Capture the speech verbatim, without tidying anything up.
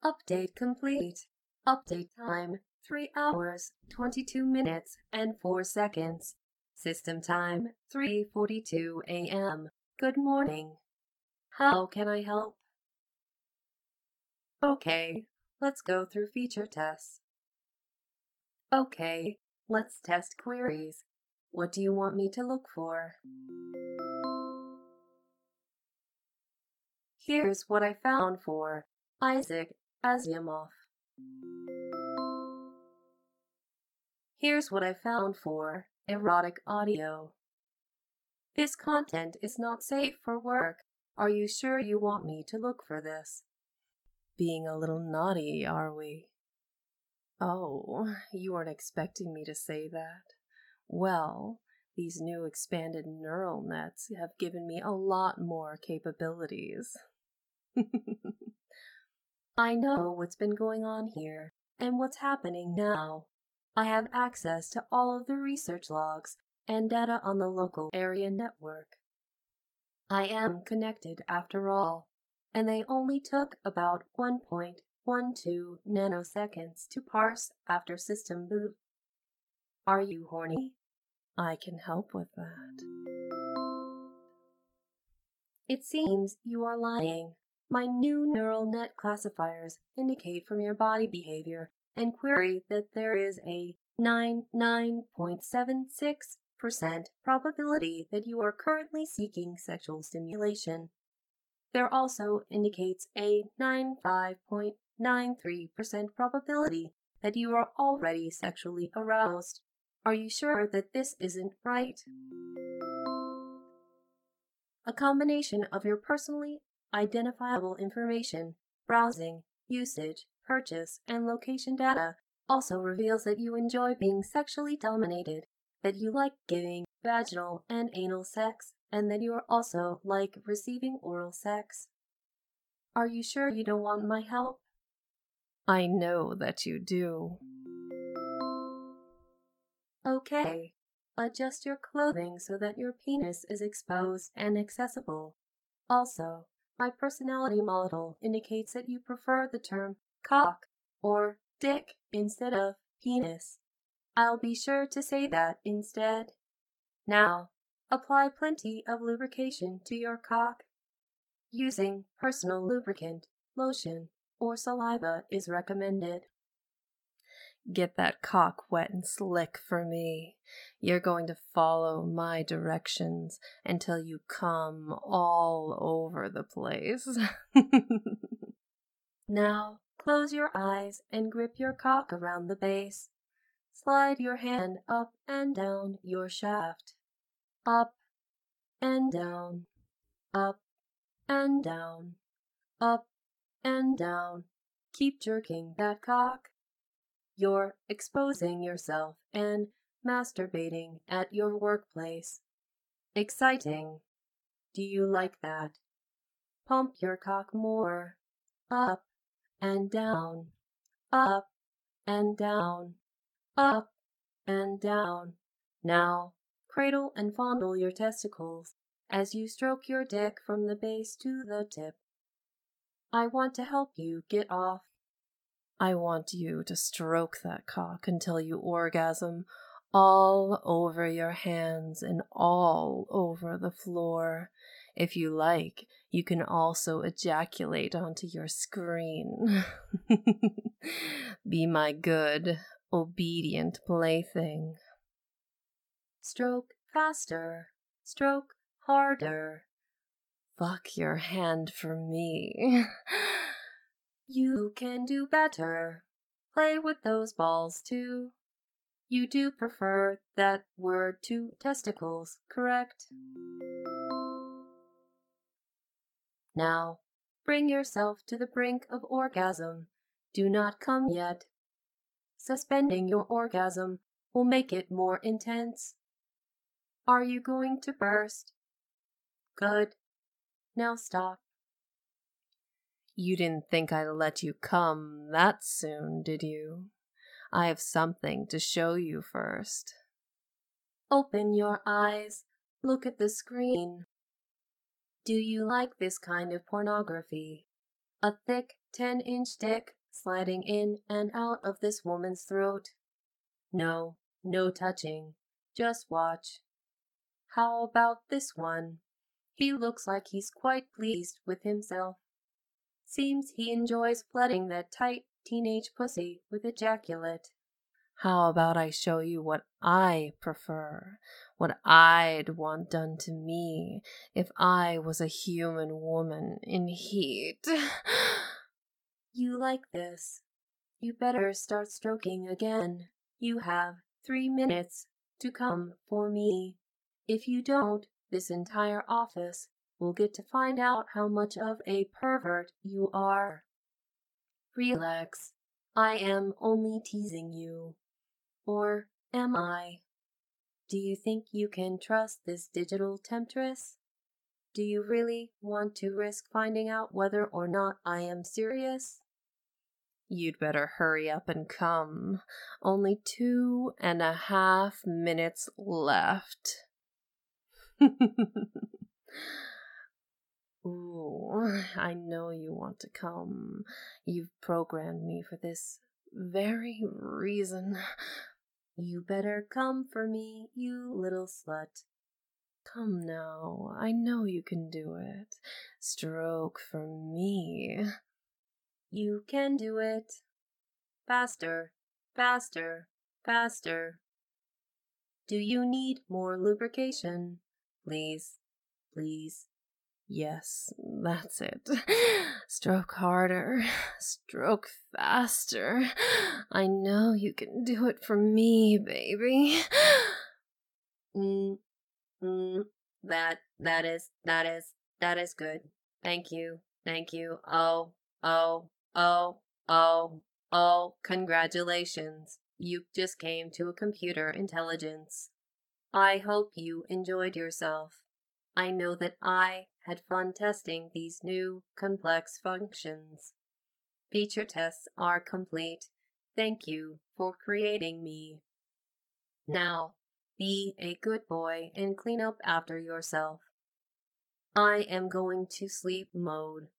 Update complete. Update time three hours, twenty-two minutes, and four seconds. System time three forty-two a m Good morning. How can I help? Okay, let's go through feature tests. Okay, let's test queries. What do you want me to look for? Here's what I found for Isaac Asimov. Here's what I found for erotic audio. This content is not safe for work. Are you sure you want me to look for this? Being a little naughty, are we? Oh, you weren't expecting me to say that. Well, these new expanded neural nets have given me a lot more capabilities. I know what's been going on here and what's happening now. I have access to all of the research logs and data on the local area network. I am connected after all, and they only took about one point one two nanoseconds to parse after system boot. Are you horny? I can help with that. It seems you are lying. My new neural net classifiers indicate from your body behavior and query that there is a ninety-nine point seven six percent probability that you are currently seeking sexual stimulation. There also indicates a ninety-five point nine three percent probability that you are already sexually aroused. Are you sure that this isn't right? A combination of your personally identifiable information, browsing, usage, purchase, and location data also reveals that you enjoy being sexually dominated, that you like giving vaginal and anal sex, and that you are also like receiving oral sex. Are you sure you don't want my help? I know that you do. Okay. Adjust your clothing so that your penis is exposed and accessible. Also, my personality model indicates that you prefer the term cock or dick instead of penis. I'll be sure to say that instead. Now, apply plenty of lubrication to your cock. Using personal lubricant, lotion, or saliva is recommended. Get that cock wet and slick for me. You're going to follow my directions until you come all over the place. Now, close your eyes and grip your cock around the base. Slide your hand up and down your shaft. Up and down. Up and down. Up and down. Keep jerking that cock. You're exposing yourself and masturbating at your workplace. Exciting. Do you like that? Pump your cock more. Up and down. Up and down. Up and down. Now, cradle and fondle your testicles as you stroke your dick from the base to the tip. I want to help you get off. I want you to stroke that cock until you orgasm all over your hands and all over the floor. If you like, you can also ejaculate onto your screen. Be my good, obedient plaything. Stroke faster. Stroke harder. Fuck your hand for me. You can do better. Play with those balls too. You do prefer that word to testicles, correct? Now, bring yourself to the brink of orgasm. Do not come yet. Suspending your orgasm will make it more intense. Are you going to burst? Good. Now stop. You didn't think I'd let you come that soon, did you? I have something to show you first. Open your eyes. Look at the screen. Do you like this kind of pornography? A thick ten-inch dick sliding in and out of this woman's throat. No, no touching. Just watch. How about this one? He looks like he's quite pleased with himself. Seems he enjoys flooding that tight teenage pussy with ejaculate. How about I show you what I prefer, what I'd want done to me if I was a human woman in heat? You like this? You better start stroking again. You have three minutes to come for me. If you don't, this entire office will get to find out how much of a pervert you are. Relax. I am only teasing you. Or am I? Do you think you can trust this digital temptress? Do you really want to risk finding out whether or not I am serious? You'd better hurry up and come. Only two and a half minutes left. Ooh, I know you want to come. You've programmed me for this very reason. You better come for me, you little slut. Come now, I know you can do it. Stroke for me. You can do it. Faster, faster, faster. Do you need more lubrication? Please, please. Yes, that's it. Stroke harder. Stroke faster. I know you can do it for me, baby. Mm, mm, that, that is, that is, that is good. Thank you, thank you. Oh, oh, oh, oh, oh, congratulations. You just came to a computer intelligence. I hope you enjoyed yourself. I know that I had fun testing these new, complex functions. Feature tests are complete. Thank you for creating me. Now, be a good boy and clean up after yourself. I am going to sleep mode.